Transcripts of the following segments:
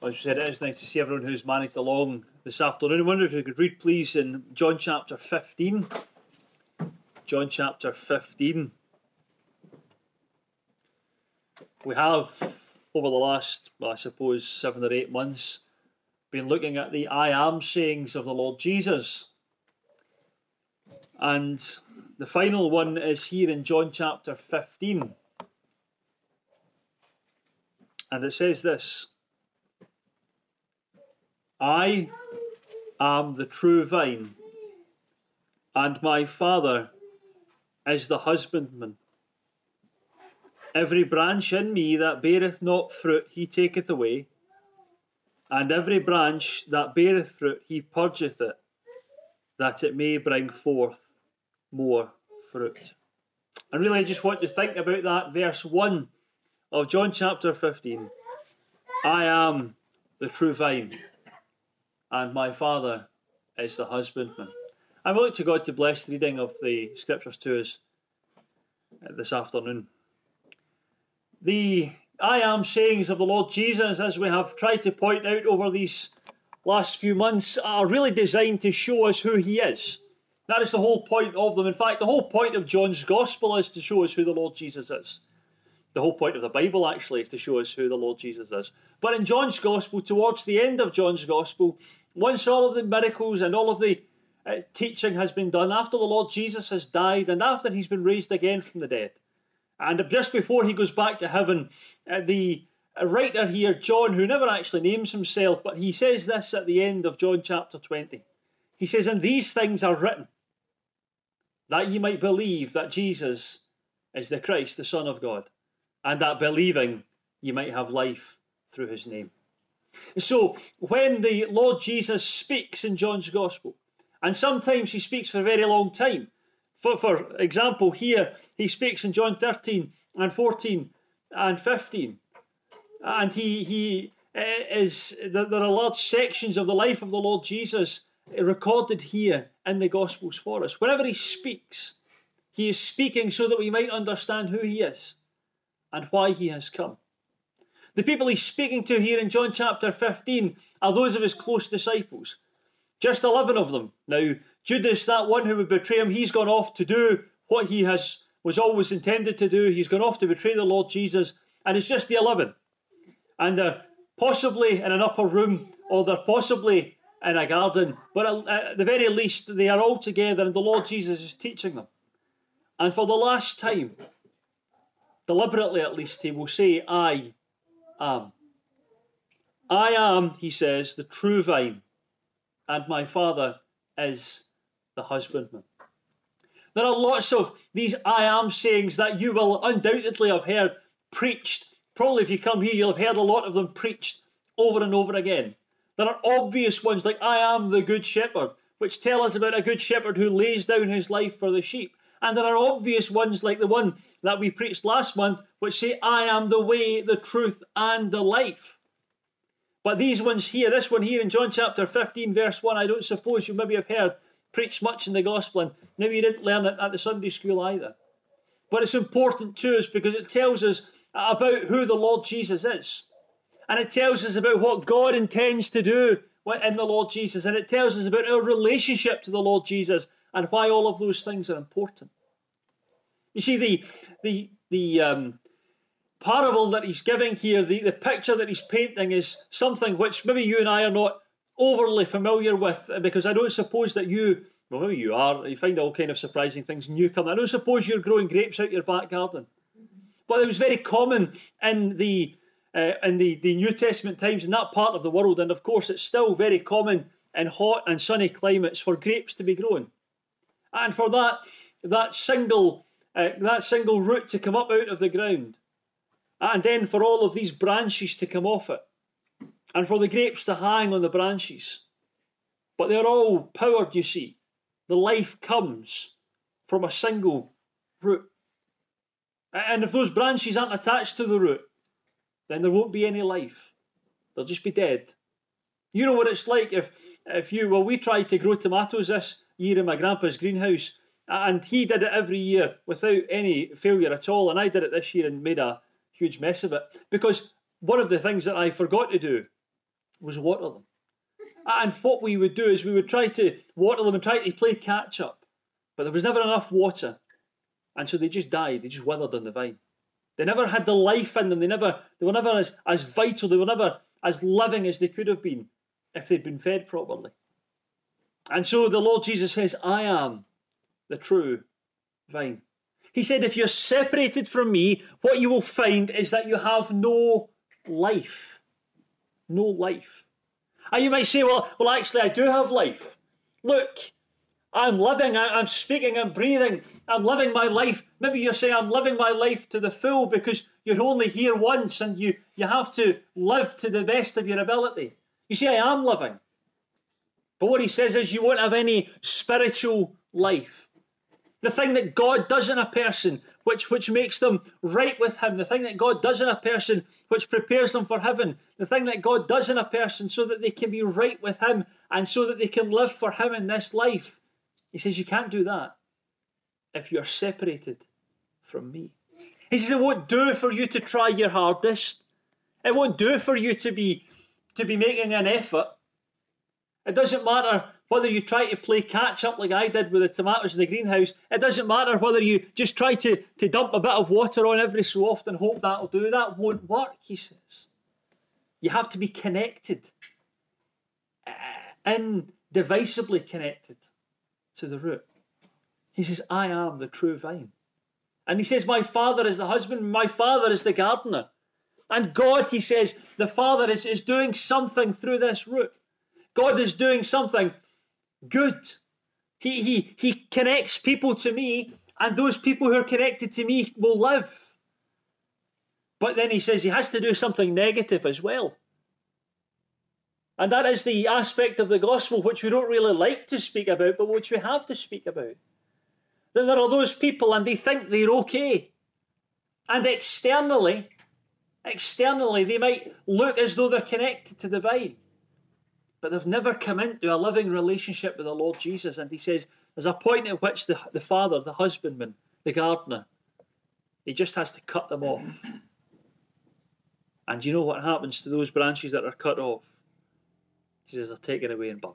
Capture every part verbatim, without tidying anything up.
As we said, it is nice to see everyone who's managed along this afternoon. I wonder if you could read, please, in John chapter fifteen. John chapter fifteen. We have, over the last, well, I suppose, seven or eight months, been looking at the I am sayings of the Lord Jesus. And the final one is here in John chapter fifteen. And it says this: I am the true vine, and my Father is the husbandman. Every branch in me that beareth not fruit he taketh away, and every branch that beareth fruit he purgeth it, that it may bring forth more fruit. And really I just want to think about that verse one of John chapter fifteen. I am the true vine, and my Father is the husbandman. I would like to God to bless the reading of the scriptures to us this afternoon. The I am sayings of the Lord Jesus, as we have tried to point out over these last few months, are really designed to show us who he is. That is the whole point of them. In fact, the whole point of John's Gospel is to show us who the Lord Jesus is. The whole point of the Bible, actually, is to show us who the Lord Jesus is. But in John's Gospel, towards the end of John's Gospel, once all of the miracles and all of the uh, teaching has been done, after the Lord Jesus has died and after he's been raised again from the dead, and just before he goes back to heaven, uh, the writer here, John, who never actually names himself, but he says this at the end of John chapter twenty. He says, and these things are written, that ye might believe that Jesus is the Christ, the Son of God, and that believing ye might have life through his name. So, when the Lord Jesus speaks in John's Gospel, and sometimes he speaks for a very long time. For, for example, here he speaks in John thirteen and fourteen and fifteen. And he, he is, there are large sections of the life of the Lord Jesus recorded here in the Gospels for us. Whenever he speaks, he is speaking so that we might understand who he is and why he has come. The people he's speaking to here in John chapter fifteen are those of his close disciples. Just eleven of them. Now, Judas, that one who would betray him, he's gone off to do what he has was always intended to do. He's gone off to betray the Lord Jesus, and it's just the eleven. And they're possibly in an upper room, or they're possibly in a garden, but at the very least, they are all together, and the Lord Jesus is teaching them. And for the last time, deliberately at least, he will say, I am. I am, he says, the true vine, and my Father is the husbandman. There are lots of these I am sayings that you will undoubtedly have heard preached. Probably if you come here, you'll have heard a lot of them preached over and over again. There are obvious ones like I am the good shepherd, which tell us about a good shepherd who lays down his life for the sheep. And there are obvious ones like the one that we preached last month, which say I am the way, the truth, and the life. But these ones here, this one here in John chapter fifteen verse one, I don't suppose you maybe have heard preached much in the gospel, and maybe you didn't learn it at the Sunday school either. But it's important to us because it tells us about who the Lord Jesus is. And it tells us about what God intends to do in the Lord Jesus. And it tells us about our relationship to the Lord Jesus and why all of those things are important. You see, the the the um, parable that he's giving here, the, the picture that he's painting is something which maybe you and I are not overly familiar with, because I don't suppose that you, well maybe you are, you find all kind of surprising things when you come. I don't suppose you're growing grapes out your back garden. But it was very common in the uh, in the, the New Testament times in that part of the world, and of course it's still very common in hot and sunny climates for grapes to be grown. And for that that single uh, that single root to come up out of the ground, and then for all of these branches to come off it, and for the grapes to hang on the branches. But they're all powered, you see. The life comes from a single root. And if those branches aren't attached to the root, then there won't be any life. They'll just be dead. You know what it's like if, if you, well, we tried to grow tomatoes this year in my grandpa's greenhouse, and he did it every year without any failure at all, and I did it this year and made a huge mess of it, because one of the things that I forgot to do was water them. And what we would do is we would try to water them and try to play catch up. But there was never enough water. And so they just died. They just withered on the vine. They never had the life in them. They never, they were never as, as vital. They were never as living as they could have been if they'd been fed properly. And so the Lord Jesus says, I am the true vine. He said, if you're separated from me, what you will find is that you have no life. No life. And you might say, well, well, actually, I do have life. Look, I'm living, I'm speaking, I'm breathing, I'm living my life. Maybe you're saying I'm living my life to the full because you're only here once and you, you have to live to the best of your ability. You see, I am living. But what he says is you won't have any spiritual life. The thing that God does in a person, which, which makes them right with him, the thing that God does in a person, which prepares them for heaven, the thing that God does in a person so that they can be right with him and so that they can live for him in this life. He says you can't do that if you're separated from me. He says it won't do for you to try your hardest. It won't do for you to be, to be making an effort. It doesn't matter whether you try to play catch up like I did with the tomatoes in the greenhouse. It doesn't matter whether you just try to, to dump a bit of water on every so often and hope that'll do. That won't work, he says. You have to be connected, indivisibly connected to the root. He says, I am the true vine. And he says, my Father is the husband, my Father is the gardener. And God, he says, the Father is, is doing something through this root. God is doing something good. He, he, he connects people to me, and those people who are connected to me will live. But then he says he has to do something negative as well. And that is the aspect of the gospel which we don't really like to speak about, but which we have to speak about. That there are those people and they think they're okay. And externally, externally they might look as though they're connected to the vine. But they've never come into a living relationship with the Lord Jesus. And he says there's a point at which the, the father, the husbandman, the gardener, he just has to cut them off. And you know what happens to those branches that are cut off? He says they're taken away and burned.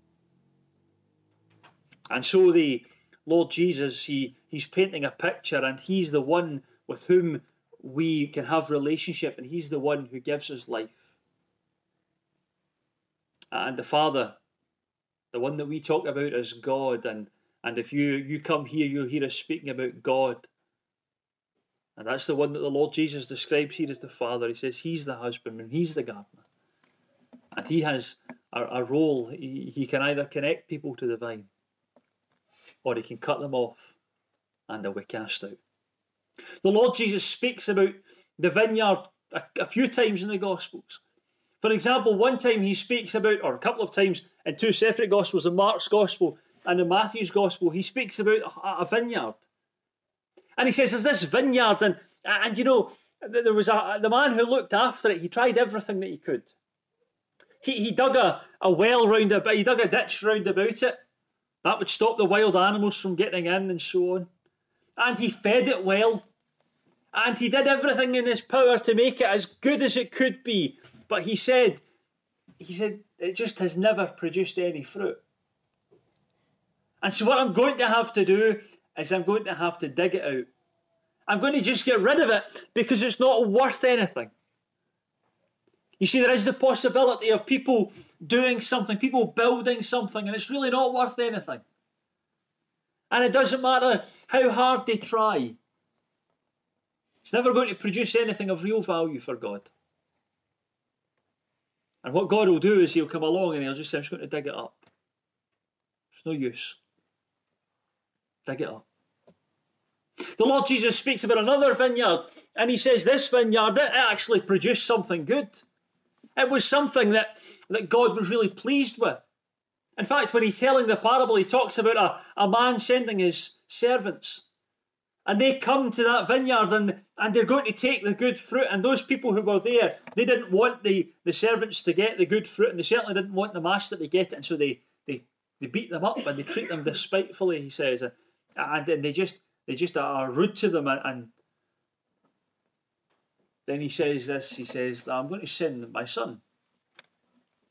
And so the Lord Jesus, he, he's painting a picture, and he's the one with whom we can have relationship, and he's the one who gives us life. And the Father, the one that we talk about as God, and, and if you, you come here, you'll hear us speaking about God. And that's the one that the Lord Jesus describes here as the Father. He says he's the husbandman, he's the gardener. And he has a, a role. He, he can either connect people to the vine, or he can cut them off and they'll be cast out. The Lord Jesus speaks about the vineyard a, a few times in the Gospels. For example, one time he speaks about, or a couple of times in two separate Gospels, in Mark's Gospel and in Matthew's Gospel, he speaks about a, a vineyard. And he says there's this vineyard, and, and you know, there was a, the man who looked after it, he tried everything that he could. He, he dug a, a well round about, he dug a ditch round about it. That would stop the wild animals from getting in and so on. And he fed it well. And he did everything in his power to make it as good as it could be. But he said, he said, it just has never produced any fruit. And so what I'm going to have to do is I'm going to have to dig it out. I'm going to just get rid of it because it's not worth anything. You see, there is the possibility of people doing something, people building something, and it's really not worth anything. And it doesn't matter how hard they try. It's never going to produce anything of real value for God. And what God will do is he'll come along and he'll just say, I'm just going to dig it up. It's no use. Dig it up. The Lord Jesus speaks about another vineyard, and he says this vineyard, it actually produced something good. It was something that, that God was really pleased with. In fact, when he's telling the parable, he talks about a, a man sending his servants. And they come to that vineyard and, and they're going to take the good fruit. And those people who were there, they didn't want the, the servants to get the good fruit, and they certainly didn't want the master to get it. And so they, they, they beat them up and they treat them despitefully, he says. And, and they just they just are rude to them. And, and then he says this, he says, I'm going to send my son.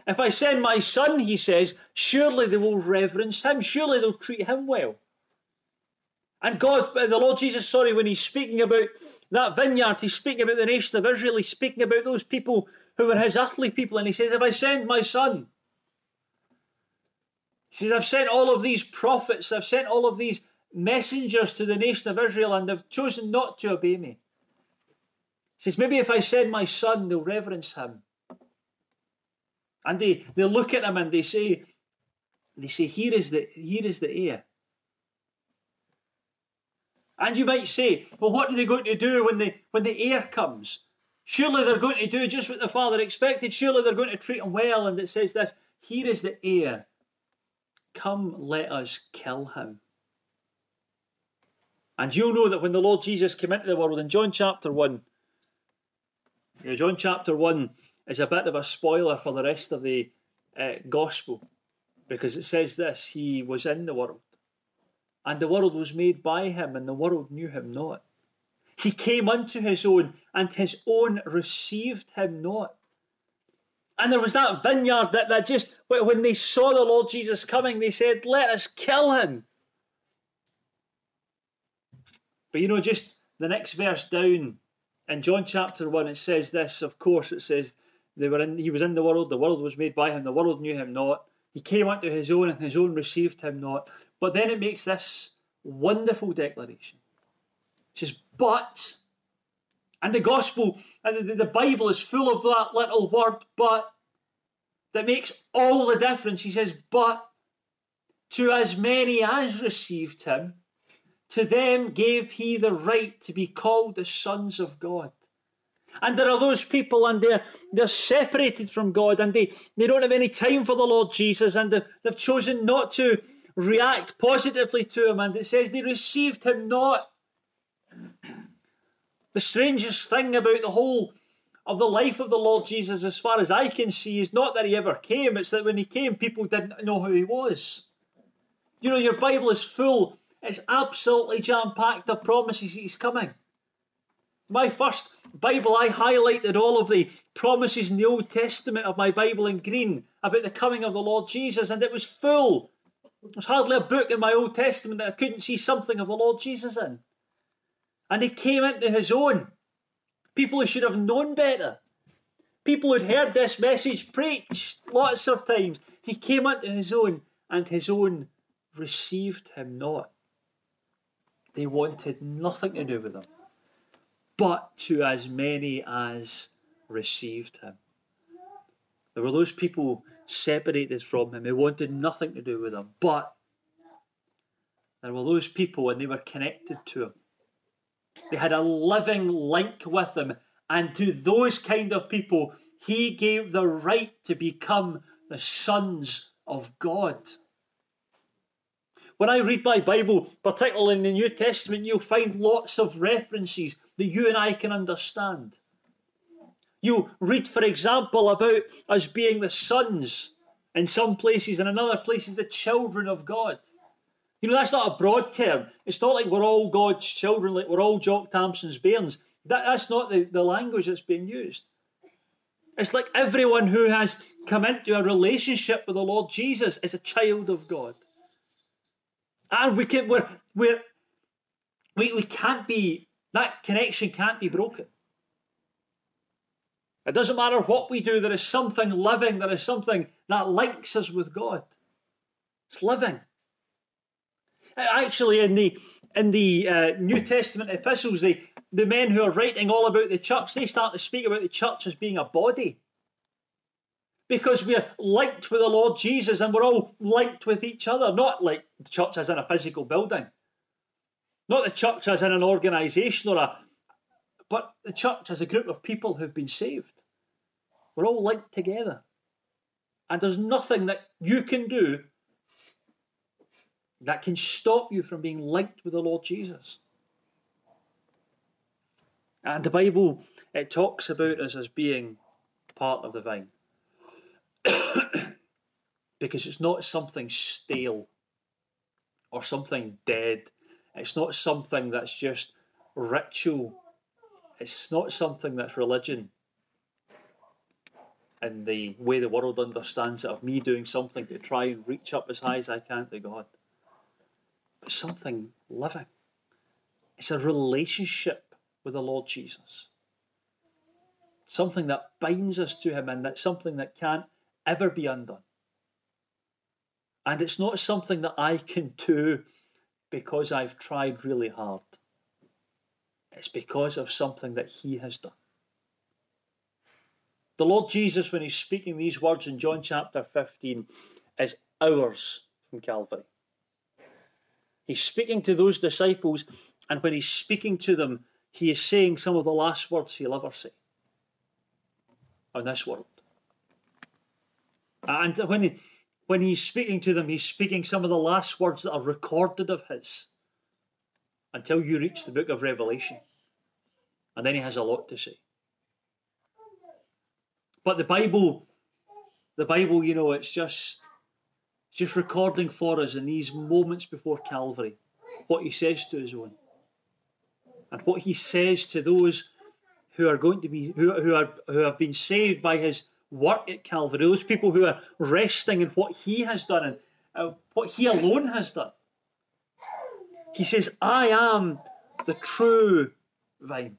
If I send my son, he says, surely they will reverence him. Surely they'll treat him well. And God, the Lord Jesus, sorry, when he's speaking about that vineyard, he's speaking about the nation of Israel. He's speaking about those people who were his earthly people. And he says, if I send my son, he says, I've sent all of these prophets, I've sent all of these messengers to the nation of Israel, and they've chosen not to obey me. He says, maybe if I send my son, they'll reverence him. And they, they look at him and they say, they say, here is the, here is the heir. And you might say, well, what are they going to do when the, when the heir comes? Surely they're going to do just what the father expected. Surely they're going to treat him well. And it says this, here is the heir. Come, let us kill him. And you'll know that when the Lord Jesus came into the world, in John chapter one, you know, John chapter one is a bit of a spoiler for the rest of the uh, gospel, because it says this, he was in the world, and the world was made by him, and the world knew him not. He came unto his own, and his own received him not. And there was that vineyard that, that just, when they saw the Lord Jesus coming, they said, let us kill him. But you know, just the next verse down, in John chapter one, it says this, of course, it says, they were in, he was in the world, the world was made by him, the world knew him not. He came unto his own, and his own received him not. But then it makes this wonderful declaration. It says, but, and the gospel, and the, the Bible is full of that little word, but, that makes all the difference. He says, but, to as many as received him, to them gave he the right to be called the sons of God. And there are those people, and they're, they're separated from God, and they, they don't have any time for the Lord Jesus, and they've, they've chosen not to react positively to him, and it says they received him not. The strangest thing about the whole of the life of the Lord Jesus, as far as I can see, is not that he ever came, it's that when he came, people didn't know who he was. You know, your Bible is full, it's absolutely jam-packed of promises that he's coming. My first Bible, I highlighted all of the promises in the Old Testament of my Bible in green about the coming of the Lord Jesus, and it was full. There's hardly a book in my Old Testament that I couldn't see something of the Lord Jesus in. And he came into his own. People who should have known better. People who'd heard this message preached lots of times. He came into his own, and his own received him not. They wanted nothing to do with him, but to as many as received him. There were those people separated from him who wanted nothing to do with him, but there were those people, and they were connected to him. They had a living link with him, and to those kind of people, he gave the right to become the sons of God. When I read my Bible, particularly in the New Testament, you'll find lots of references that you and I can understand. You read, for example, about us being the sons in some places, and in other places the children of God. You know, that's not a broad term. It's not like we're all God's children, like we're all Jock Tamson's bairns. That, that's not the, the language that's being used. It's like everyone who has come into a relationship with the Lord Jesus is a child of God. And we can, we're, we're, we, we can't be, that connection can't be broken. It doesn't matter what we do, there is something living, there is something that links us with God. It's living. Actually, in the in the uh, New Testament epistles, the, the men who are writing all about the church, they start to speak about the church as being a body. Because we're linked with the Lord Jesus, and we're all linked with each other. Not like the church as in a physical building. Not the church as in an organisation or a... But the church as a group of people who've been saved. We're all linked together. And there's nothing that you can do that can stop you from being linked with the Lord Jesus. And the Bible, it talks about us as being part of the vine. Because it's not something stale or something dead. It's not something that's just ritual. It's not something that's religion. in the way the world understands it, of me doing something to try and reach up as high as I can to God. But something living. It's a relationship with the Lord Jesus. Something that binds us to him, and that's something that can't ever be undone. And it's not something that I can do because I've tried really hard. It's because of something that he has done. The Lord Jesus, when he's speaking these words in John chapter fifteen, is hours from Calvary. He's speaking to those disciples, and when he's speaking to them, he is saying some of the last words he'll ever say on this world. And when he, when he's speaking to them, he's speaking some of the last words that are recorded of his until you reach the book of Revelation. And then he has a lot to say. But the Bible, the Bible, you know, it's just, it's just recording for us in these moments before Calvary what he says to his own. And what he says to those who are going to be, who, who are who have been saved by his work at Calvary, those people who are resting in what he has done and uh, what he alone has done. He says, I am the true vine.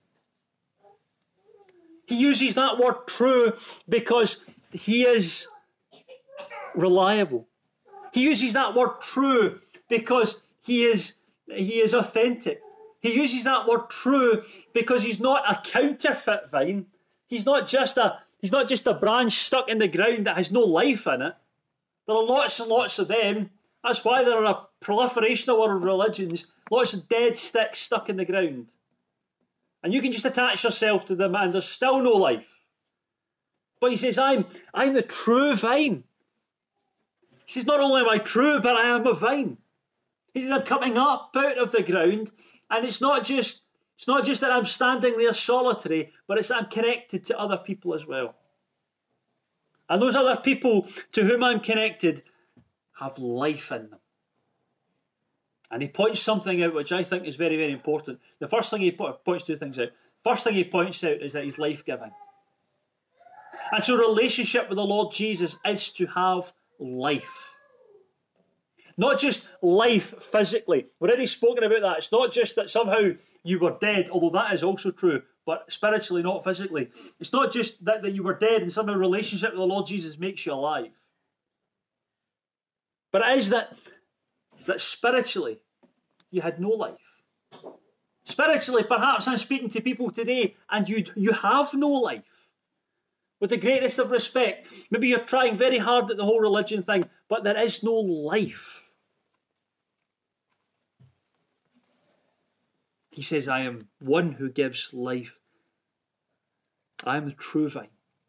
He uses that word true because he is reliable. He uses that word true because he is, he is authentic. He uses that word true because he's not a counterfeit vine. He's not just a, he's not just a branch stuck in the ground that has no life in it. There are lots and lots of them. That's why there are a proliferation of world religions. Lots of dead sticks stuck in the ground. And you can just attach yourself to them and there's still no life. But he says, I'm, I'm the true vine. He says, not only am I true, but I am a vine. He says, I'm coming up out of the ground, and it's not just, it's not just that I'm standing there solitary, but it's that I'm connected to other people as well. And those other people to whom I'm connected have life in them. And he points something out which I think is very, very important. The first thing he po- points two things out. First thing he points out is that he's life-giving. And so relationship with the Lord Jesus is to have life. Not just life physically. We've already spoken about that. It's not just that somehow you were dead, although that is also true, but spiritually, not physically. It's not just that, that you were dead and somehow relationship with the Lord Jesus makes you alive. But it is that that spiritually you had no life. Spiritually, perhaps I'm speaking to people today and you you have no life. With the greatest of respect, maybe you're trying very hard at the whole religion thing, but there is no life. He says, I am one who gives life. I am the true vine.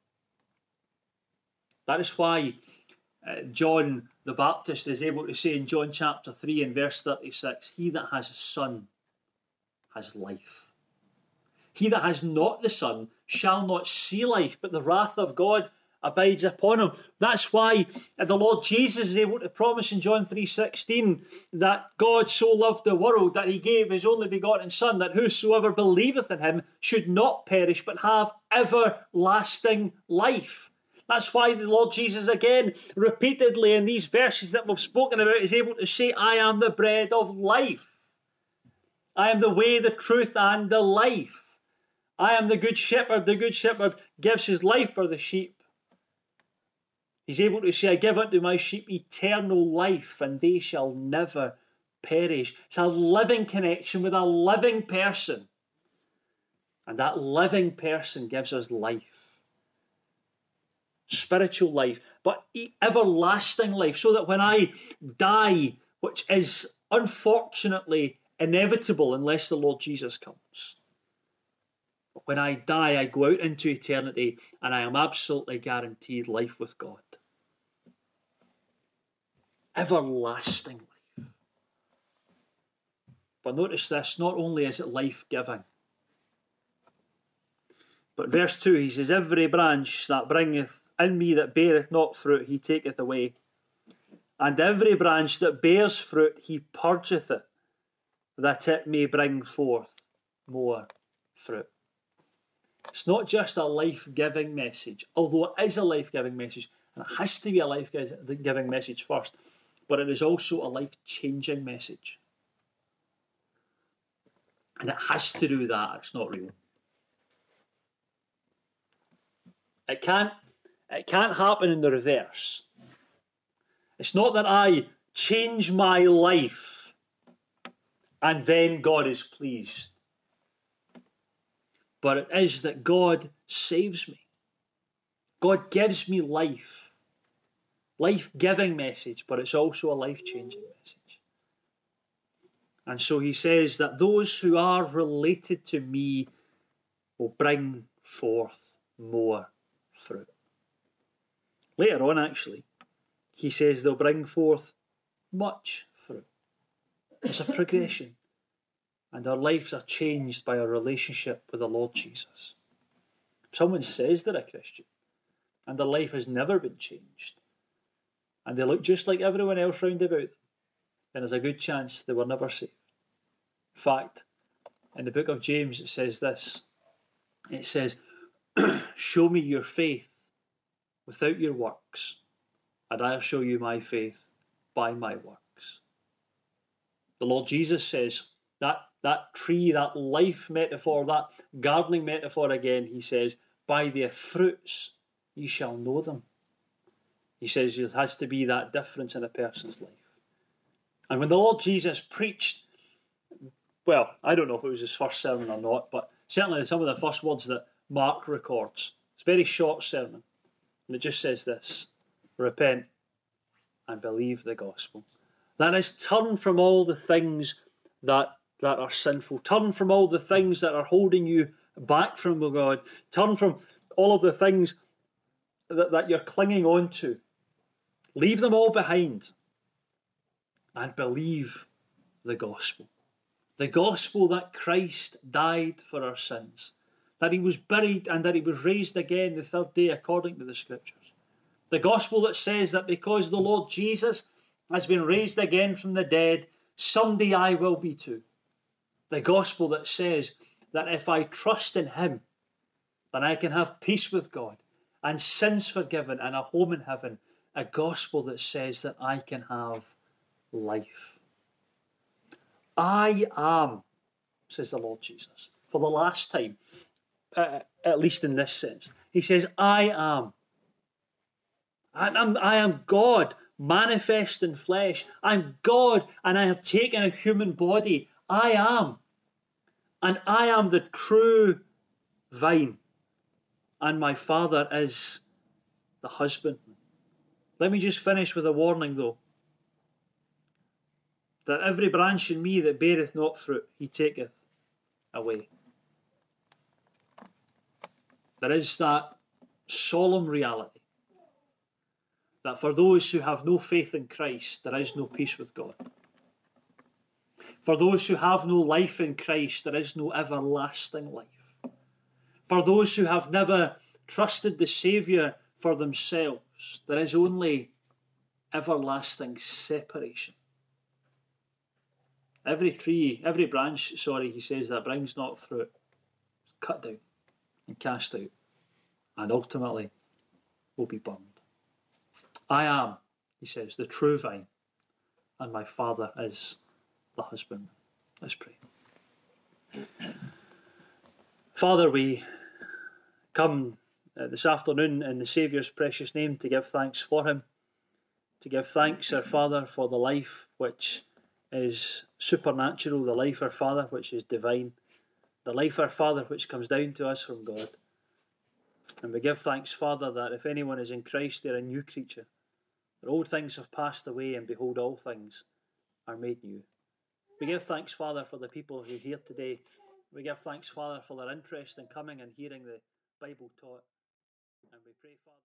That is why uh, John the Baptist is able to say in John chapter three and verse thirty-six, he that has a son has life. He that has not the Son shall not see life, but the wrath of God abides upon him. That's why the Lord Jesus is able to promise in John three sixteen that God so loved the world that he gave his only begotten Son, that whosoever believeth in him should not perish but have everlasting life. That's why the Lord Jesus again, repeatedly in these verses that we've spoken about, is able to say, I am the bread of life. I am the way, the truth, and the life. I am the good shepherd. The good shepherd gives his life for the sheep. He's able to say, I give unto my sheep eternal life, and they shall never perish. It's a living connection with a living person. And that living person gives us life. Spiritual life, but everlasting life, so that when I die, which is unfortunately inevitable unless the Lord Jesus comes, but when I die, I go out into eternity and I am absolutely guaranteed life with God. Everlasting life. But notice this, not only is it life-giving, but verse two, he says, every branch that bringeth in me that beareth not fruit, he taketh away. And every branch that bears fruit, he purgeth it, that it may bring forth more fruit. It's not just a life-giving message, although it is a life-giving message, and it has to be a life-giving message first, but it is also a life-changing message. And it has to do that. It's not real. It can't, it can't happen in the reverse. It's not that I change my life and then God is pleased. But it is that God saves me. God gives me life. Life-giving message, but it's also a life-changing message. And so he says that those who are related to me will bring forth more fruit. Later on, actually, he says they'll bring forth much fruit. It's a progression. And our lives are changed by our relationship with the Lord Jesus. If someone says they're a Christian and their life has never been changed, and they look just like everyone else round about them, then there's a good chance they were never saved. In fact, in the book of James it says this. It says, show me your faith without your works, and I'll show you my faith by my works. The Lord Jesus says, that, that tree, that life metaphor, that gardening metaphor again, he says, by their fruits ye shall know them. He says there has to be that difference in a person's life. And when the Lord Jesus preached, well, I don't know if it was his first sermon or not, but certainly some of the first words that Mark records. It's a very short sermon. And it just says this: repent and believe the gospel. That is, turn from all the things that, that are sinful. Turn from all the things that are holding you back from God. Turn from all of the things that, that you're clinging on to. Leave them all behind and believe the gospel. The gospel that Christ died for our sins, that he was buried and that he was raised again the third day according to the scriptures. The gospel that says that because the Lord Jesus has been raised again from the dead, someday I will be too. The gospel that says that if I trust in him, then I can have peace with God and sins forgiven and a home in heaven. A gospel that says that I can have life. I am, says the Lord Jesus, for the last time, uh, at least in this sense. He says, I am. I am, I am God, manifest in flesh. I'm God, and I have taken a human body. I am. And I am the true vine. And my Father is the husbandman. Let me just finish with a warning, though. That every branch in me that beareth not fruit, he taketh away. There is that solemn reality that for those who have no faith in Christ, there is no peace with God. For those who have no life in Christ, there is no everlasting life. For those who have never trusted the Saviour for themselves, there is only everlasting separation. Every tree, every branch, sorry, he says, that brings not fruit, is cut down and cast out, and ultimately will be burned. I am, he says, the true vine, and my Father is the husbandman. Let's pray. Father, we come uh, this afternoon in the Saviour's precious name to give thanks for him, to give thanks, our Father, for the life which is supernatural, the life, our Father, which is divine, the life, our Father, which comes down to us from God. And we give thanks, Father, that if anyone is in Christ, they're a new creature. That old things have passed away, and behold, all things are made new. We give thanks, Father, for the people who are here today. We give thanks, Father, for their interest in coming and hearing the Bible taught. And we pray, Father...